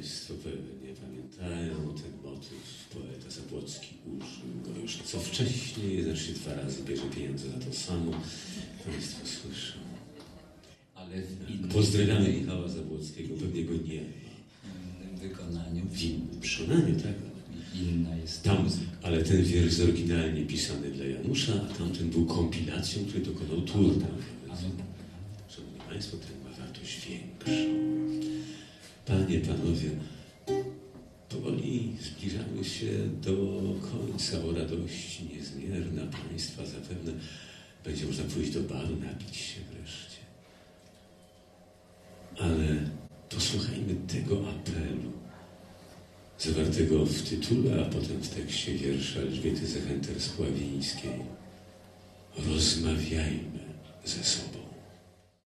Państwo pewnie pamiętają ten motyw. Poeta Zabłocki użył go już co wcześniej, znaczy 2 razy bierze pieniądze za to samo. Państwo słyszą. Ale w innym Pozdrawiamy Michała Zabłockiego, pewnie go nie ma. wykonaniu. W innym przekonaniu, tak? Inna jest Tam, muzyka. ale ten wiersz jest oryginalnie pisany dla Janusza, a tamten był kompilacją, który dokonał Turna. Szanowni Państwo, ten ma wartość większą. Panie, panowie, powoli zbliżamy się do końca, o radości niezmierna Państwa zapewne będzie można pójść do baru, napić się wreszcie. Ale posłuchajmy tego apelu, zawartego w tytule, a potem w tekście wiersza Elżbiety Zechenter-Spławińskiej. Rozmawiajmy ze sobą.